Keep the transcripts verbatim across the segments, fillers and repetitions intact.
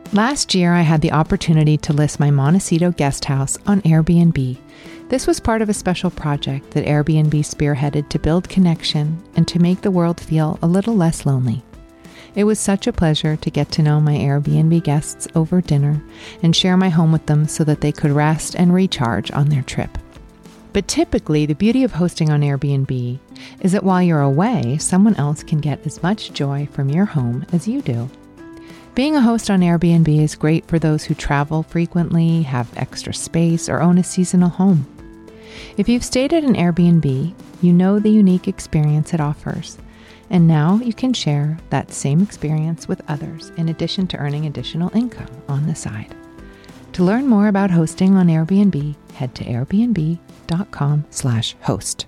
Last year, I had the opportunity to list my Montecito guest house on Airbnb. This was part of a special project that Airbnb spearheaded to build connection and to make the world feel a little less lonely. It was such a pleasure to get to know my Airbnb guests over dinner and share my home with them so that they could rest and recharge on their trip. But typically, the beauty of hosting on Airbnb is that while you're away, someone else can get as much joy from your home as you do. Being a host on Airbnb is great for those who travel frequently, have extra space, or own a seasonal home. If you've stayed at an Airbnb, you know the unique experience it offers. And now you can share that same experience with others in addition to earning additional income on the side. To learn more about hosting on Airbnb, head to airbnb.com slash host.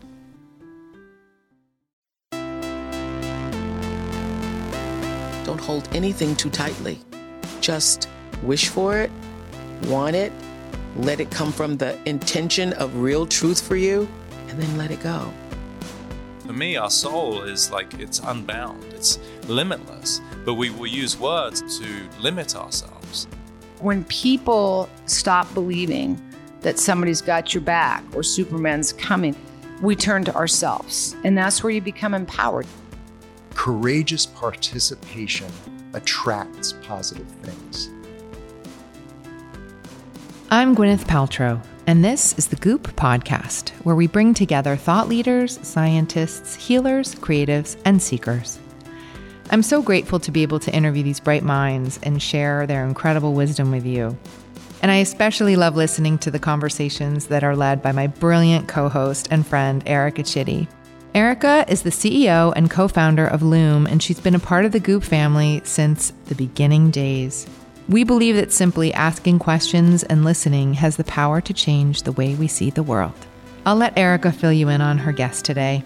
Don't hold anything too tightly. Just wish for it, want it, let it come from the intention of real truth for you, and then let it go. For me, our soul is like, it's unbound, it's limitless, but we will use words to limit ourselves. When people stop believing that somebody's got your back or Superman's coming, we turn to ourselves, and that's where you become empowered. Courageous participation attracts positive things. I'm Gwyneth Paltrow, and this is the Goop Podcast, where we bring together thought leaders, scientists, healers, creatives, and seekers. I'm so grateful to be able to interview these bright minds and share their incredible wisdom with you. And I especially love listening to the conversations that are led by my brilliant co-host and friend, Erica Chitty. Erica is the C E O and co-founder of Loom, and she's been a part of the Goop family since the beginning days. We believe that simply asking questions and listening has the power to change the way we see the world. I'll let Erica fill you in on her guest today.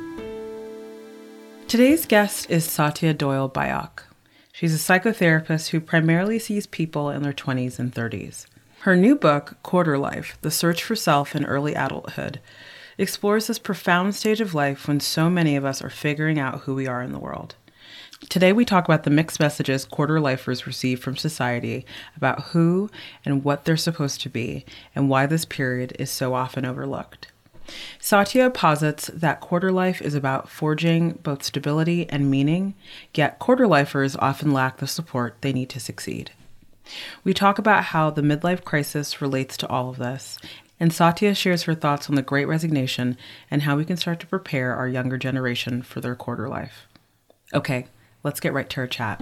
Today's guest is Satya Doyle Bayok. She's a psychotherapist who primarily sees people in their twenties and thirties. Her new book, Quarter Life: The Search for Self in Early Adulthood, explores this profound stage of life when so many of us are figuring out who we are in the world. Today, we talk about the mixed messages quarter lifers receive from society about who and what they're supposed to be and why this period is so often overlooked. Satya posits that quarter life is about forging both stability and meaning, yet quarter lifers often lack the support they need to succeed. We talk about how the midlife crisis relates to all of this, and Satya shares her thoughts on the Great Resignation and how we can start to prepare our younger generation for their quarter life. Okay, let's get right to our chat.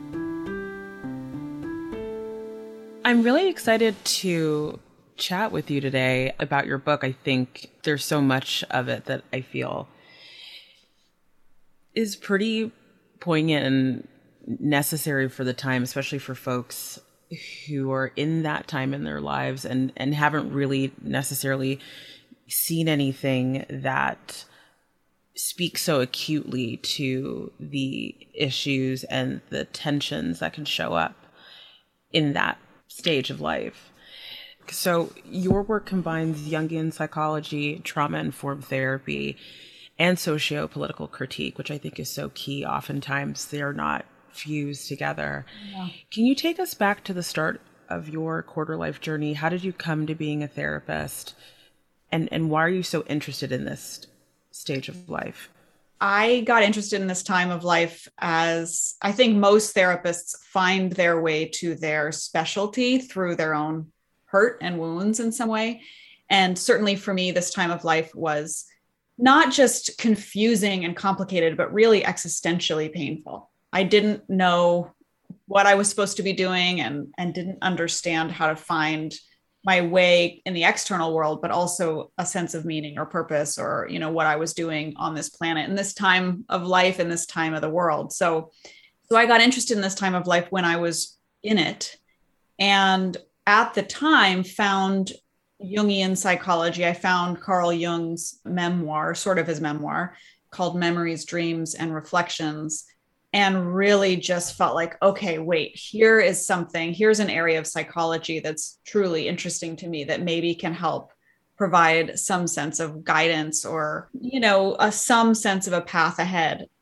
I'm really excited to chat with you today about your book. I think there's so much of it that I feel is pretty poignant and necessary for the time, especially for folks who are in that time in their lives and, and haven't really necessarily seen anything that speaks so acutely to the issues and the tensions that can show up in that stage of life. So your work combines Jungian psychology, trauma-informed therapy, and socio-political critique, which I think is so key. Oftentimes they're not fused together. Yeah. Can you take us back to the start of your quarter life journey? How did you come to being a therapist? And, and why are you so interested in this stage of life? I got interested in this time of life as I think most therapists find their way to their specialty through their own hurt and wounds in some way. And certainly for me, this time of life was not just confusing and complicated, but really existentially painful. I didn't know what I was supposed to be doing and, and didn't understand how to find my way in the external world, but also a sense of meaning or purpose or, you know, what I was doing on this planet in this time of life, in this time of the world. So, so I got interested in this time of life when I was in it. And at the time found Jungian psychology. I found Carl Jung's memoir, sort of his memoir, called Memories, Dreams, and Reflections, and really just felt like, okay, wait, here is something, here's an area of psychology that's truly interesting to me that maybe can help provide some sense of guidance or, you know, a, some sense of a path ahead.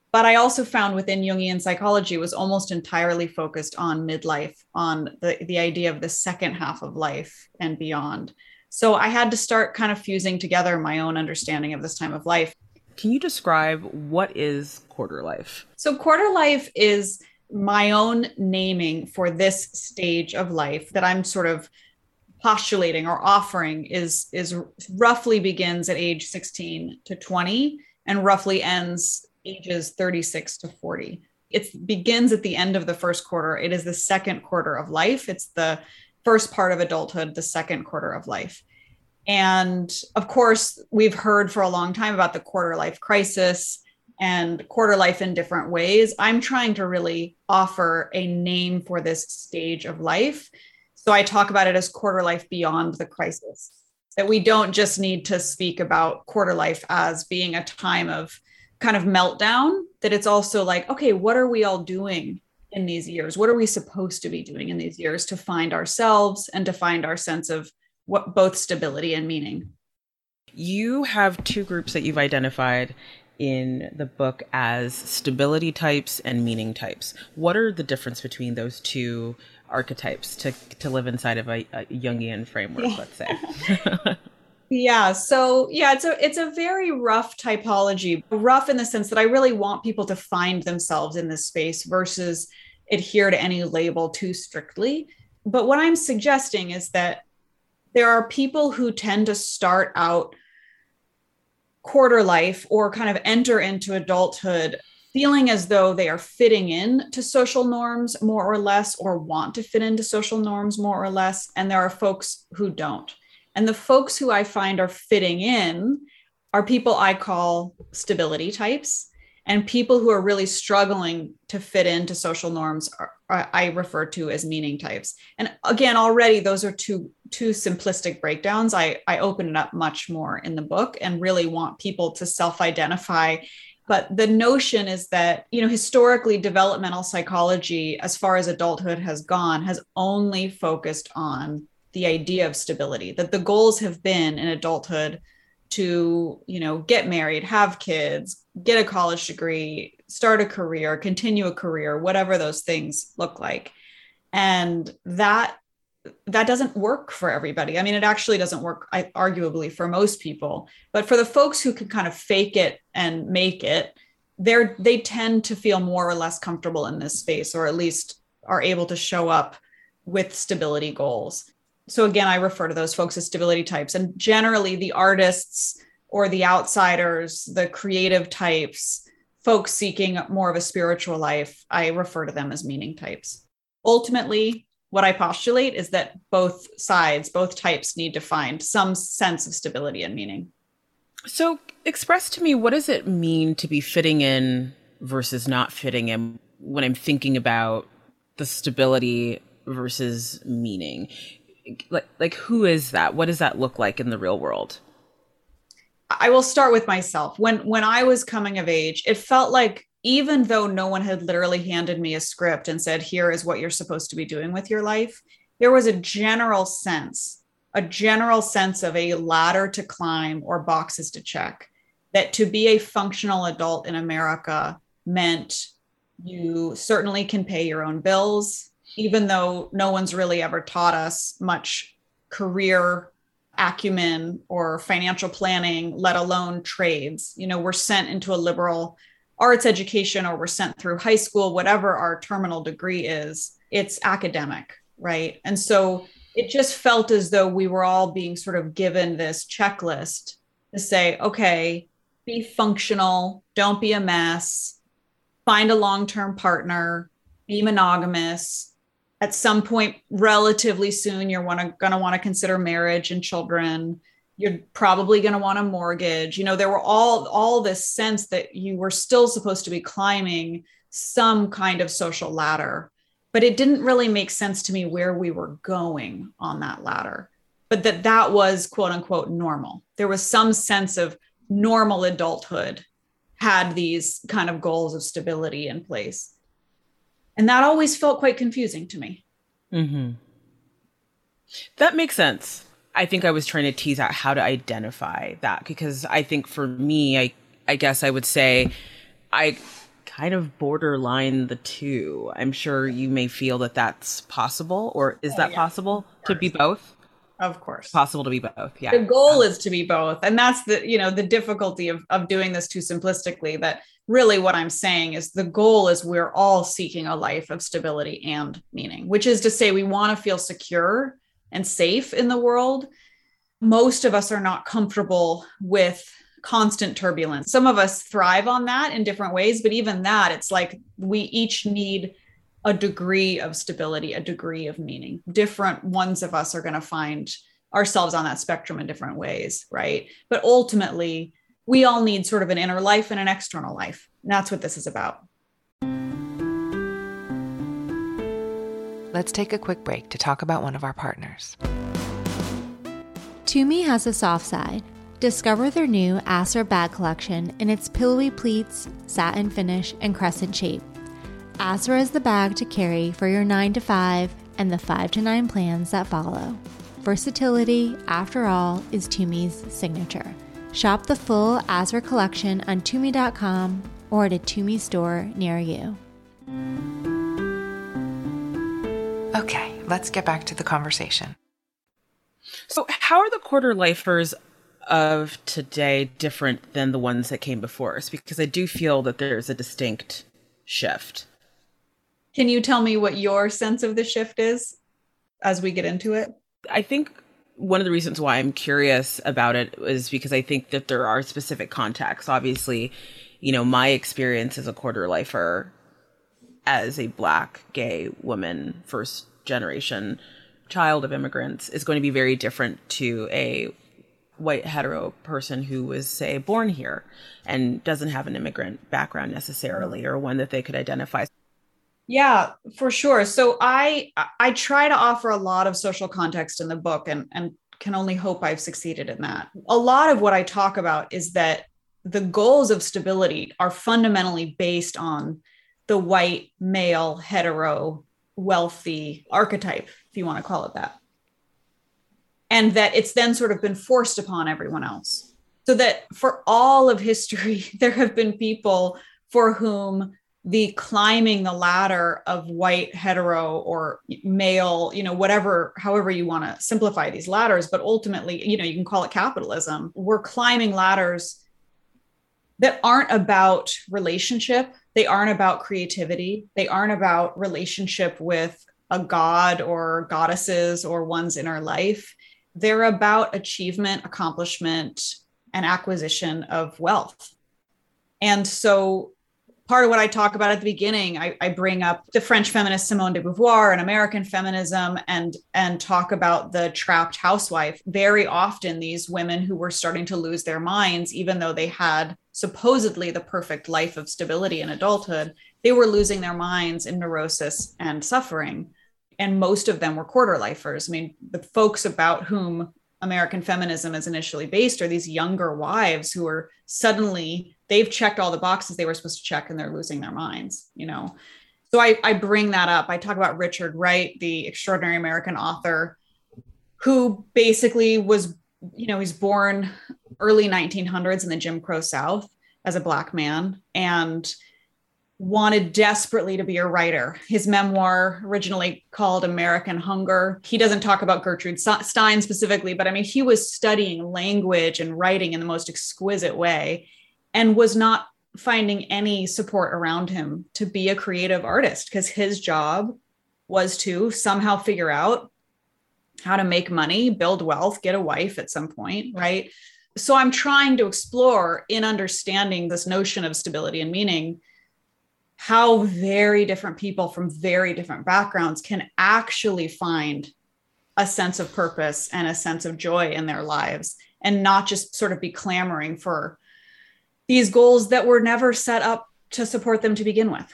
But I also found within Jungian psychology, it was almost entirely focused on midlife, on the, the idea of the second half of life and beyond. So I had to start kind of fusing together my own understanding of this time of life. Can you describe what is quarter life? So quarter life is my own naming for this stage of life that I'm sort of postulating or offering is, is roughly begins at age sixteen to twenty and roughly ends ages thirty-six to forty. It begins at the end of the first quarter. It is the second quarter of life. It's the first part of adulthood, the second quarter of life. And of course, we've heard for a long time about the quarter life crisis and quarter life in different ways. I'm trying to really offer a name for this stage of life. So I talk about it as quarter life beyond the crisis, that we don't just need to speak about quarter life as being a time of kind of meltdown, that it's also like, okay, what are we all doing in these years? What are we supposed to be doing in these years to find ourselves and to find our sense of what both stability and meaning? You have two groups that you've identified in the book as stability types and meaning types. What are the difference between those two archetypes to, to live inside of a, a Jungian framework, yeah. let's say? Yeah. So yeah, it's a, it's a very rough typology, rough in the sense that I really want people to find themselves in this space versus adhere to any label too strictly. But what I'm suggesting is that there are people who tend to start out quarter life or kind of enter into adulthood feeling as though they are fitting in to social norms more or less, or want to fit into social norms more or less. And there are folks who don't. And the folks who I find are fitting in are people I call stability types, and people who are really struggling to fit into social norms are, are, I refer to as meaning types. And again, already those are two, two simplistic breakdowns. I, I open it up much more in the book and really want people to self-identify. But the notion is that, you know, historically developmental psychology, as far as adulthood has gone, has only focused on the idea of stability, that the goals have been in adulthood to, you know, get married, have kids, get a college degree, start a career, continue a career, whatever those things look like. And that, that doesn't work for everybody. I mean, it actually doesn't work, I, arguably, for most people. But for the folks who can kind of fake it and make it, they're, they tend to feel more or less comfortable in this space, or at least are able to show up with stability goals. So again, I refer to those folks as stability types. And generally the artists or the outsiders, the creative types, folks seeking more of a spiritual life, I refer to them as meaning types. Ultimately, what I postulate is that both sides, both types need to find some sense of stability and meaning. So express to me, what does it mean to be fitting in versus not fitting in when I'm thinking about the stability versus meaning? Like, like who is that? What does that look like in the real world? I will start with myself. When, when I was coming of age, it felt like, even though no one had literally handed me a script and said, here is what you're supposed to be doing with your life, there was a general sense, a general sense of a ladder to climb or boxes to check, that to be a functional adult in America meant you certainly can pay your own bills, even though no one's really ever taught us much career acumen or financial planning, let alone trades. You know, we're sent into a liberal arts education, or we're sent through high school, whatever our terminal degree is, it's academic, right? And so it just felt as though we were all being sort of given this checklist to say, okay, be functional, don't be a mess, find a long-term partner, be monogamous. At some point, relatively soon, you're wanna, gonna wanna consider marriage and children. You're probably going to want a mortgage. You know, there were all, all this sense that you were still supposed to be climbing some kind of social ladder, but it didn't really make sense to me where we were going on that ladder, but that that was quote unquote normal. There was some sense of normal adulthood had these kind of goals of stability in place. And that always felt quite confusing to me. Mm-hmm. That makes sense. I think I was trying to tease out how to identify that, because I think for me, I, I guess I would say I kind of borderline the two. I'm sure you may feel that that's possible, or is Oh, that yeah. possible to be both? Of course. Possible to be both. Yeah. The goal is to be both. And that's the, you know, the difficulty of, of doing this too simplistically, that really what I'm saying is the goal is we're all seeking a life of stability and meaning, which is to say we want to feel secure and safe in the world. Most of us are not comfortable with constant turbulence. Some of us thrive on that in different ways, but even that, it's like we each need a degree of stability, a degree of meaning. Different ones of us are going to find ourselves on that spectrum in different ways, right? But ultimately, we all need sort of an inner life and an external life. And that's what this is about. Let's take a quick break to talk about one of our partners. Tumi has a soft side. Discover their new Asra bag collection in its pillowy pleats, satin finish, and crescent shape. Asra is the bag to carry for your nine to five and the five to nine plans that follow. Versatility, after all, is Tumi's signature. Shop the full Asra collection on Tumi dot com or at a Tumi store near you. Okay, let's get back to the conversation. So how are the quarter lifers of today different than the ones that came before us? Because I do feel that there's a distinct shift. Can you tell me what your sense of the shift is as we get into it? I think one of the reasons why I'm curious about it is because I think that there are specific contexts. Obviously, you know, my experience as a quarter lifer, as a Black, gay woman, first generation child of immigrants, is going to be very different to a white hetero person who was, say, born here and doesn't have an immigrant background necessarily, or one that they could identify. Yeah, for sure. So I I try to offer a lot of social context in the book, and, and can only hope I've succeeded in that. A lot of what I talk about is that the goals of stability are fundamentally based on the white, male, hetero, wealthy archetype, if you want to call it that. And that it's then sort of been forced upon everyone else. So that for all of history, there have been people for whom the climbing the ladder of white, hetero, or male, you know, whatever, however you want to simplify these ladders, but ultimately, you know, you can call it capitalism. We're climbing ladders that aren't about relationship. They aren't about creativity. They aren't about relationship with a god or goddesses or one's inner life. They're about achievement, accomplishment, and acquisition of wealth. And so part of what I talk about at the beginning, I, I bring up the French feminist Simone de Beauvoir and American feminism, and, and talk about the trapped housewife. Very often these women who were starting to lose their minds, even though they had supposedly the perfect life of stability in adulthood, they were losing their minds in neurosis and suffering. And most of them were quarter lifers. I mean, the folks about whom American feminism is initially based are these younger wives who are suddenly, they've checked all the boxes they were supposed to check and they're losing their minds, you know? So I, I bring that up. I talk about Richard Wright, the extraordinary American author, who basically was, you know, he's born early nineteen hundreds in the Jim Crow South as a Black man, and wanted desperately to be a writer. His memoir, originally called American Hunger, he doesn't talk about Gertrude Stein specifically, but I mean, he was studying language and writing in the most exquisite way and was not finding any support around him to be a creative artist, because his job was to somehow figure out how to make money, build wealth, get a wife at some point, right? So I'm trying to explore, in understanding this notion of stability and meaning, how very different people from very different backgrounds can actually find a sense of purpose and a sense of joy in their lives, and not just sort of be clamoring for these goals that were never set up to support them to begin with.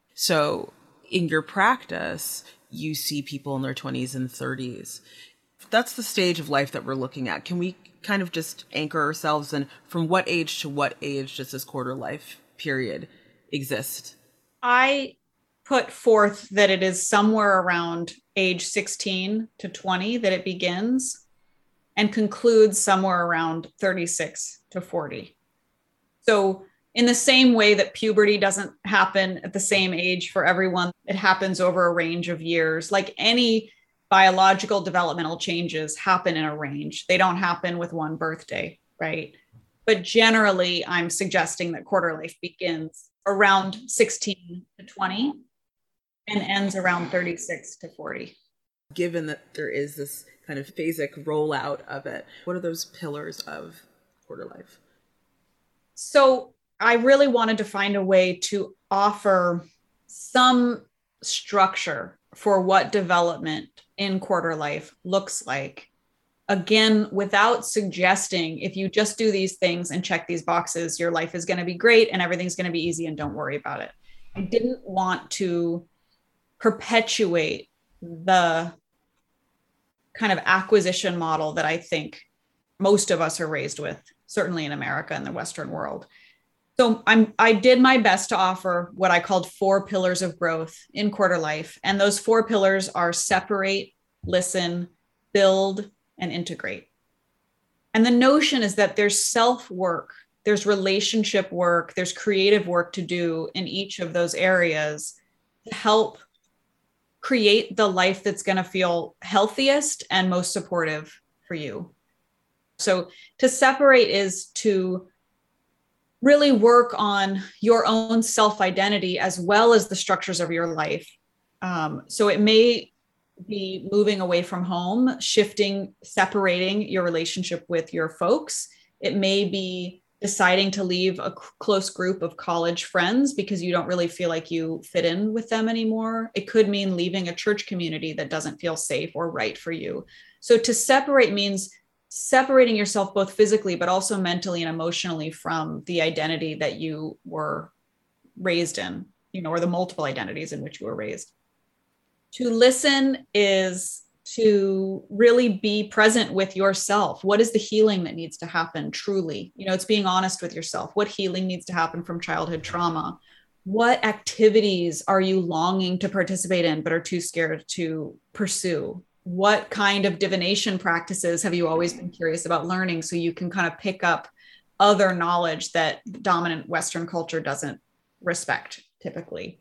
So in your practice, you see people in their twenties and thirties. That's the stage of life that we're looking at. Can we kind of just anchor ourselves in, from what age to what age does this quarter life period exist? I put forth that it is somewhere around age sixteen to twenty that it begins, and concludes somewhere around thirty-six to forty. So In the same way that puberty doesn't happen at the same age for everyone, it happens over a range of years. Like any biological developmental changes happen in a range. They don't happen with one birthday, right? But generally, I'm suggesting that quarter life begins around sixteen to twenty and ends around thirty-six to forty. Given that there is this kind of phasic rollout of it, what are those pillars of quarter life? So I really wanted to find a way to offer some structure for what development in quarter life looks like. Again, without suggesting if you just do these things and check these boxes, your life is going to be great and everything's going to be easy and don't worry about it. I didn't want to perpetuate the kind of acquisition model that I think most of us are raised with, certainly in America and the Western world. So I'm, I did my best to offer what I called four pillars of growth in quarter life. And those four pillars are separate, listen, build, and integrate. And the notion is that there's self-work, there's relationship work, there's creative work to do in each of those areas to help create the life that's going to feel healthiest and most supportive for you. So to separate is to really work on your own self-identity as well as the structures of your life. Um, so it may be moving away from home, shifting, separating your relationship with your folks. It may be deciding to leave a c- close group of college friends because you don't really feel like you fit in with them anymore. It could mean leaving a church community that doesn't feel safe or right for you. So to separate means separating yourself both physically, but also mentally and emotionally from the identity that you were raised in, you know, or the multiple identities in which you were raised. To listen is to really be present with yourself. What is the healing that needs to happen truly? You know, it's being honest with yourself. What healing needs to happen from childhood trauma? What activities are you longing to participate in, but are too scared to pursue? What kind of divination practices have you always been curious about learning so you can kind of pick up other knowledge that dominant Western culture doesn't respect typically?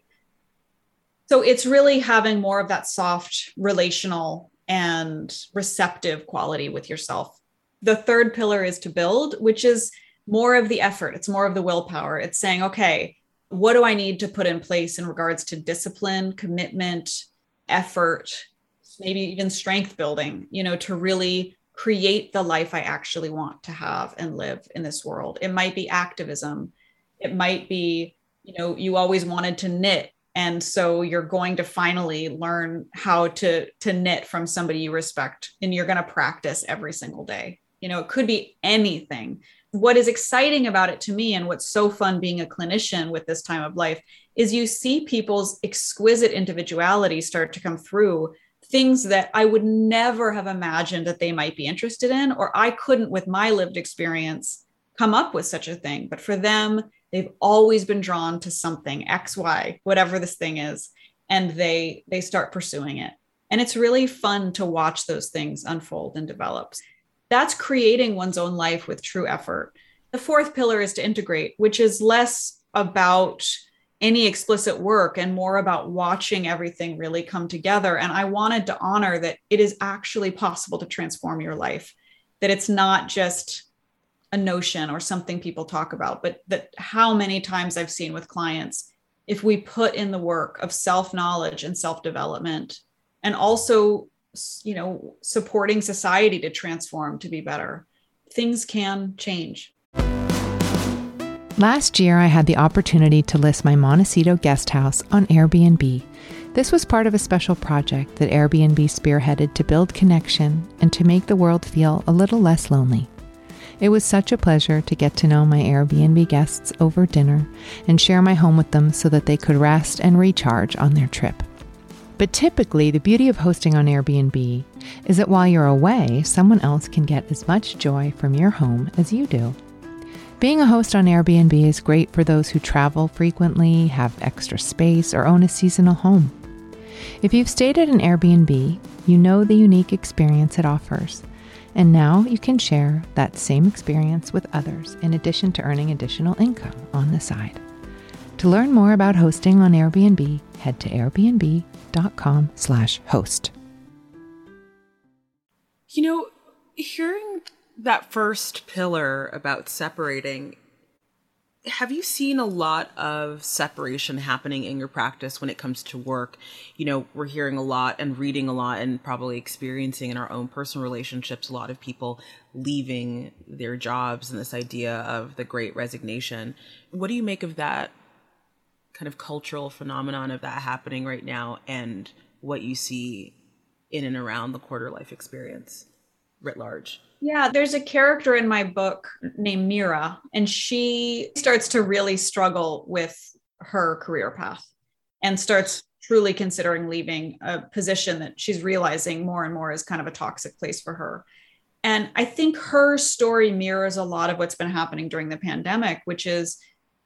So it's really having more of that soft, relational, and receptive quality with yourself. The third pillar is to build, which is more of the effort. It's more of the willpower. It's saying, okay, what do I need to put in place in regards to discipline, commitment, effort, maybe even strength building, you know, to really create the life I actually want to have and live in this world. It might be activism. It might be, you know, you always wanted to knit. And so you're going to finally learn how to, to knit from somebody you respect, and you're going to practice every single day. You know, it could be anything. What is exciting about it to me, and what's so fun being a clinician with this time of life, is you see people's exquisite individuality start to come through, things that I would never have imagined that they might be interested in, or I couldn't with my lived experience come up with such a thing. But for them, they've always been drawn to something, X, Y, whatever this thing is, and they they start pursuing it. And it's really fun to watch those things unfold and develop. That's creating one's own life with true effort. The fourth pillar is to integrate, which is less about any explicit work and more about watching everything really come together. And I wanted to honor that it is actually possible to transform your life, that it's not just a notion or something people talk about, but that how many times I've seen with clients, if we put in the work of self-knowledge and self-development, and also, you know, supporting society to transform, to be better, things can change. Last year, I had the opportunity to list my Montecito guest house on Airbnb. This was part of a special project that Airbnb spearheaded to build connection and to make the world feel a little less lonely. It was such a pleasure to get to know my Airbnb guests over dinner and share my home with them so that they could rest and recharge on their trip. But typically, the beauty of hosting on Airbnb is that while you're away, someone else can get as much joy from your home as you do. Being a host on Airbnb is great for those who travel frequently, have extra space, or own a seasonal home. If you've stayed at an Airbnb, you know the unique experience it offers. And now you can share that same experience with others in addition to earning additional income on the side. To learn more about hosting on Airbnb, head to airbnb.com slash host. You know, hearing that first pillar about separating, have you seen a lot of separation happening in your practice when it comes to work? You know, we're hearing a lot and reading a lot and probably experiencing in our own personal relationships, a lot of people leaving their jobs and this idea of the Great Resignation. What do you make of that kind of cultural phenomenon of that happening right now and what you see in and around the quarter life experience writ large? Yeah, there's a character in my book named Mira, and she starts to really struggle with her career path and starts truly considering leaving a position that she's realizing more and more is kind of a toxic place for her. And I think her story mirrors a lot of what's been happening during the pandemic, which is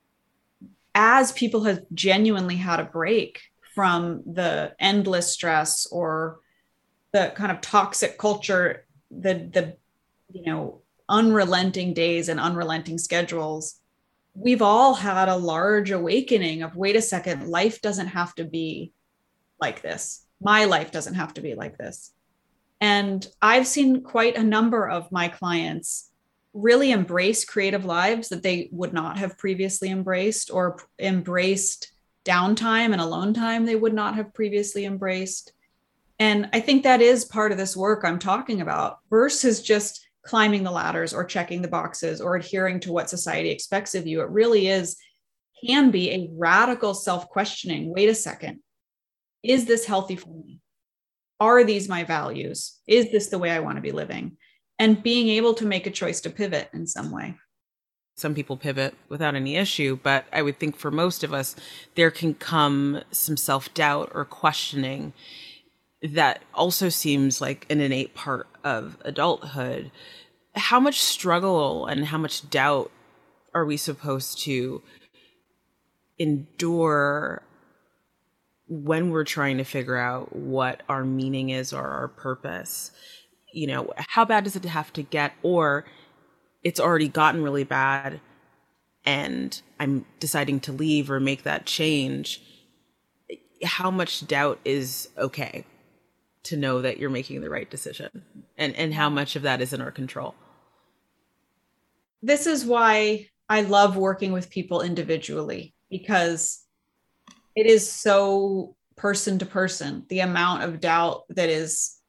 as people have genuinely had a break from the endless stress or the kind of toxic culture, the the you know, unrelenting days and unrelenting schedules, we've all had a large awakening of, wait a second, life doesn't have to be like this. My life doesn't have to be like this. And I've seen quite a number of my clients really embrace creative lives that they would not have previously embraced, or embraced downtime and alone time they would not have previously embraced. And I think that is part of this work I'm talking about, versus just climbing the ladders or checking the boxes or adhering to what society expects of you. It really is, can be a radical self-questioning. Wait a second, is this healthy for me? Are these my values? Is this the way I want to be living? And being able to make a choice to pivot in some way. Some people pivot without any issue, but I would think for most of us, there can come some self-doubt or questioning that also seems like an innate part of adulthood. How much struggle and how much doubt are we supposed to endure when we're trying to figure out what our meaning is or our purpose? You know, how bad does it have to get? Or it's already gotten really bad and I'm deciding to leave or make that change. How much doubt is okay to know that you're making the right decision, and, and how much of that is in our control? This is why I love working with people individually, because it is so person to person, the amount of doubt that is,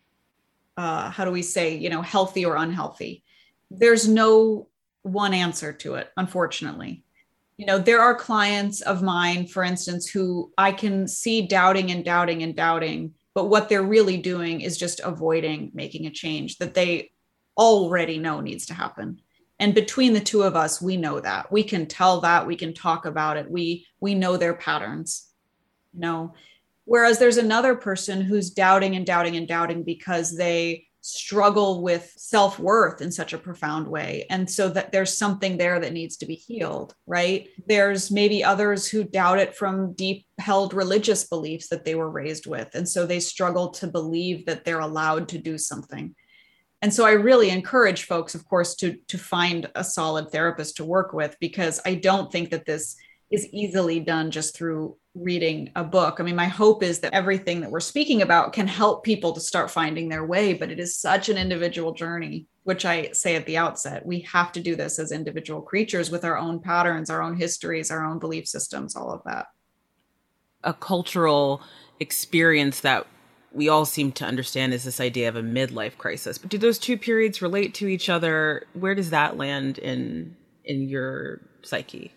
uh, how do we say, you know, healthy or unhealthy. There's no one answer to it, unfortunately. You know, there are clients of mine, for instance, who I can see doubting and doubting and doubting, but what they're really doing is just avoiding making a change that they already know needs to happen. And between the two of us, we know that. We can tell that, we can talk about it. We we know their patterns, you know. Whereas there's another person who's doubting and doubting and doubting because they struggle with self-worth in such a profound way. And so that there's something there that needs to be healed, right? There's maybe others who doubt it from deep held religious beliefs that they were raised with. And so they struggle to believe that they're allowed to do something. And so I really encourage folks, of course, to, to find a solid therapist to work with, because I don't think that this is easily done just through reading a book. I mean, my hope is that everything that we're speaking about can help people to start finding their way, but it is such an individual journey, which I say at the outset, we have to do this as individual creatures with our own patterns, our own histories, our own belief systems, all of that. A cultural experience that we all seem to understand is this idea of a midlife crisis. But do those two periods relate to each other? Where does that land in in your psyche?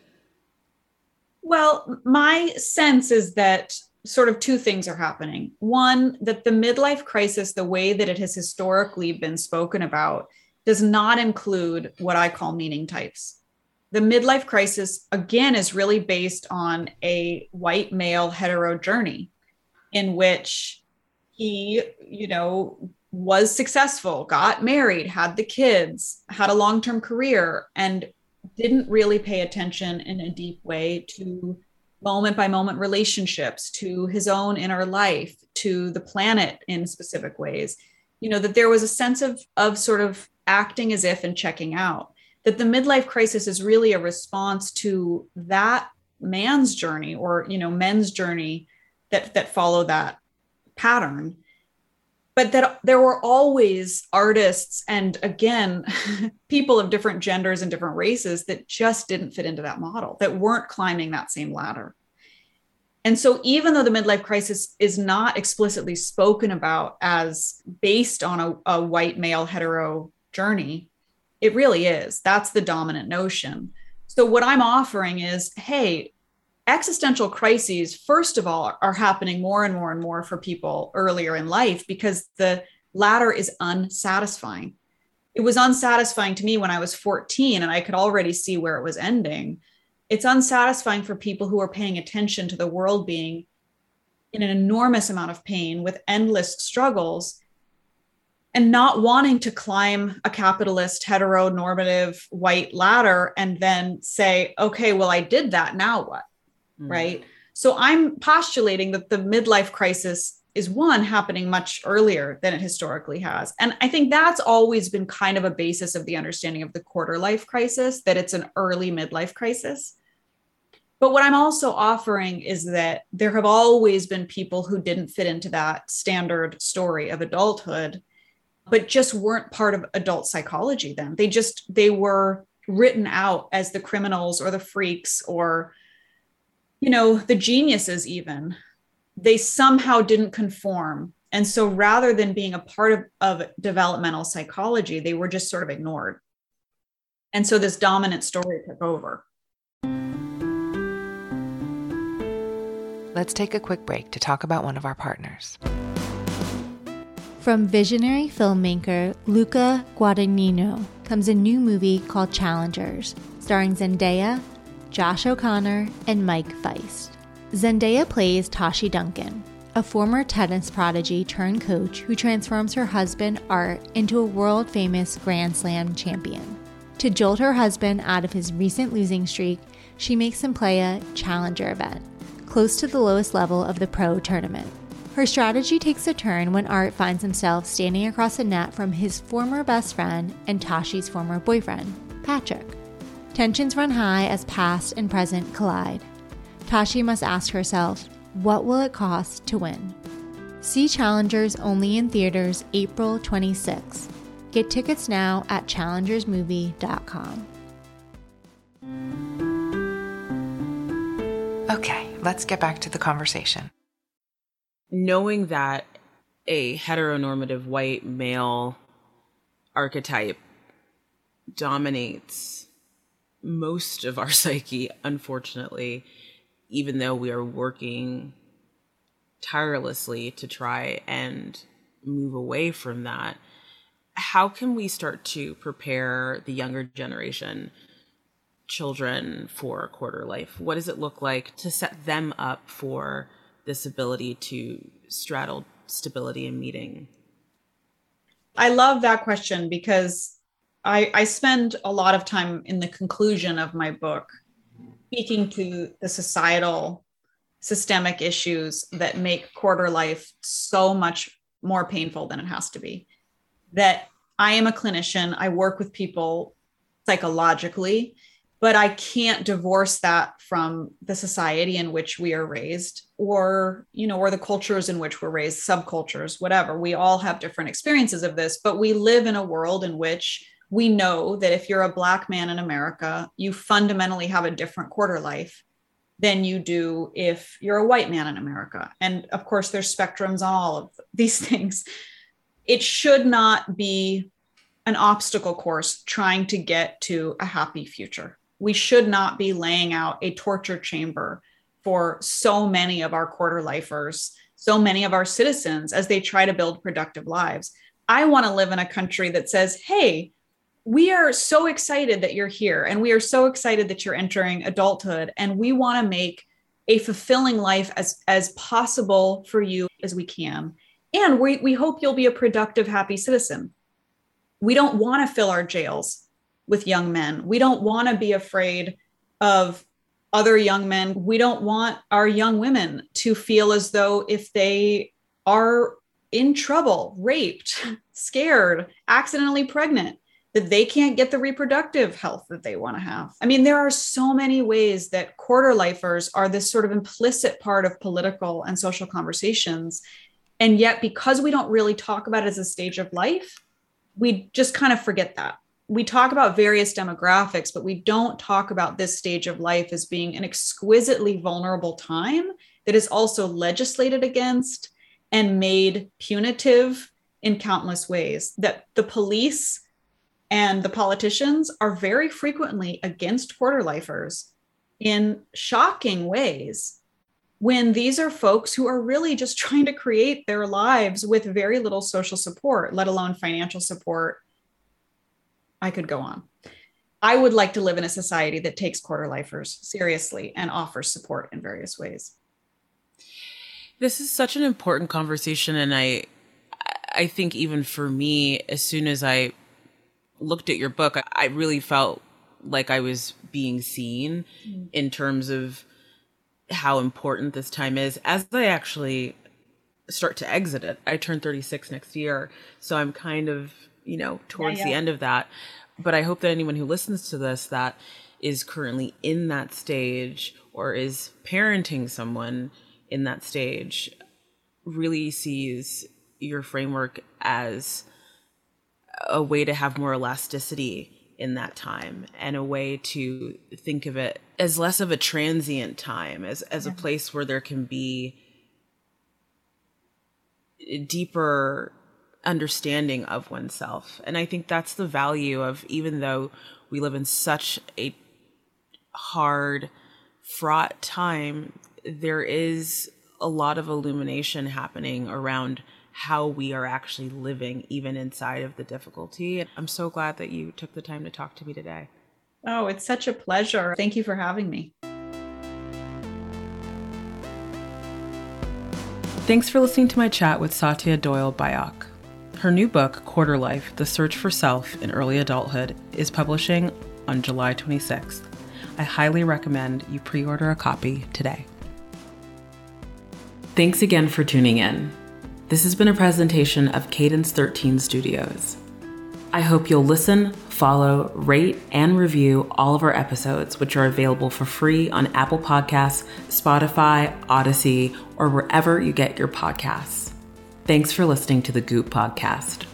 Well, my sense is that sort of two things are happening. One, that the midlife crisis, the way that it has historically been spoken about, does not include what I call meaning types. The midlife crisis, again, is really based on a white male hetero journey in which he, you know, was successful, got married, had the kids, had a long-term career, and didn't really pay attention in a deep way to moment by moment relationships, to his own inner life, to the planet in specific ways. you know, that there was a sense of, of sort of acting as if and checking out, that the midlife crisis is really a response to that man's journey, or, you know, men's journey that, that follow that pattern. But that there were always artists and, again, people of different genders and different races that just didn't fit into that model, that weren't climbing that same ladder. And so even though the midlife crisis is not explicitly spoken about as based on a, a white male hetero journey, it really is. That's the dominant notion. So what I'm offering is, hey, existential crises, first of all, are happening more and more and more for people earlier in life because the ladder is unsatisfying. It was unsatisfying to me when I was fourteen and I could already see where it was ending. It's unsatisfying for people who are paying attention to the world being in an enormous amount of pain with endless struggles and not wanting to climb a capitalist, heteronormative white ladder and then say, okay, well, I did that. Now what? Mm. Right. So I'm postulating that the midlife crisis is one happening much earlier than it historically has. And I think that's always been kind of a basis of the understanding of the quarter life crisis, that it's an early midlife crisis. But what I'm also offering is that there have always been people who didn't fit into that standard story of adulthood, but just weren't part of adult psychology then. They just, they were written out as the criminals or the freaks or, you know, the geniuses even. They somehow didn't conform. And so rather than being a part of, of developmental psychology, they were just sort of ignored. And so this dominant story took over. Let's take a quick break to talk about one of our partners. From visionary filmmaker Luca Guadagnino comes a new movie called Challengers, starring Zendaya, Josh O'Connor, and Mike Feist. Zendaya plays Tashi Duncan, a former tennis prodigy turned coach who transforms her husband, Art, into a world-famous Grand Slam champion. To jolt her husband out of his recent losing streak, she makes him play a challenger event, close to the lowest level of the pro tournament. Her strategy takes a turn when Art finds himself standing across the net from his former best friend and Tashi's former boyfriend, Patrick. Tensions run high as past and present collide. Tashi must ask herself, what will it cost to win? See Challengers only in theaters April twenty-sixth. Get tickets now at challengers movie dot com. Okay, let's get back to the conversation. Knowing that a heteronormative white male archetype dominates most of our psyche, unfortunately, even though we are working tirelessly to try and move away from that, how can we start to prepare the younger generation, children, for quarter life? What does it look like to set them up for this ability to straddle stability and meeting? I love that question because I, I spend a lot of time in the conclusion of my book speaking to the societal systemic issues that make quarter life so much more painful than it has to be. That I am a clinician, I work with people psychologically, but I can't divorce that from the society in which we are raised, or, you know, or the cultures in which we're raised, subcultures, whatever. We all have different experiences of this, but we live in a world in which we know that if you're a Black man in America, you fundamentally have a different quarter life than you do if you're a white man in America. And of course, there's spectrums on all of these things. It should not be an obstacle course trying to get to a happy future. We should not be laying out a torture chamber for so many of our quarter lifers, so many of our citizens as they try to build productive lives. I want to live in a country that says, hey, we are so excited that you're here, and we are so excited that you're entering adulthood, and we want to make a fulfilling life as, as possible for you as we can. And we, we hope you'll be a productive, happy citizen. We don't want to fill our jails with young men. We don't want to be afraid of other young men. We don't want our young women to feel as though if they are in trouble, raped, scared, accidentally pregnant, that they can't get the reproductive health that they want to have. I mean, there are so many ways that quarter lifers are this sort of implicit part of political and social conversations. And yet, because we don't really talk about it as a stage of life, we just kind of forget that. We talk about various demographics, but we don't talk about this stage of life as being an exquisitely vulnerable time that is also legislated against and made punitive in countless ways. That the police and the politicians are very frequently against quarter lifers in shocking ways, when these are folks who are really just trying to create their lives with very little social support, let alone financial support. I could go on. I would like to live in a society that takes quarter lifers seriously and offers support in various ways. This is such an important conversation. And I, I think even for me, as soon as I looked at your book, I really felt like I was being seen mm. in terms of how important this time is. As I actually start to exit it, I turn thirty-six next year. So I'm kind of, you know, towards yeah, yeah. the end of that. But I hope that anyone who listens to this that is currently in that stage or is parenting someone in that stage really sees your framework as a way to have more elasticity in that time, and a way to think of it as less of a transient time, as, as yeah. a place where there can be a deeper understanding of oneself. And I think that's the value of, even though we live in such a hard, fraught time, there is a lot of illumination happening around how we are actually living, even inside of the difficulty. I'm so glad that you took the time to talk to me today. Oh, it's such a pleasure. Thank you for having me. Thanks for listening to my chat with Satya Doyle Bayok. Her new book, Quarter Life: The Search for Self in Early Adulthood, is publishing on July twenty-sixth. I highly recommend you pre-order a copy today. Thanks again for tuning in. This has been a presentation of Cadence thirteen Studios. I hope you'll listen, follow, rate, and review all of our episodes, which are available for free on Apple Podcasts, Spotify, Odyssey, or wherever you get your podcasts. Thanks for listening to the Goop Podcast.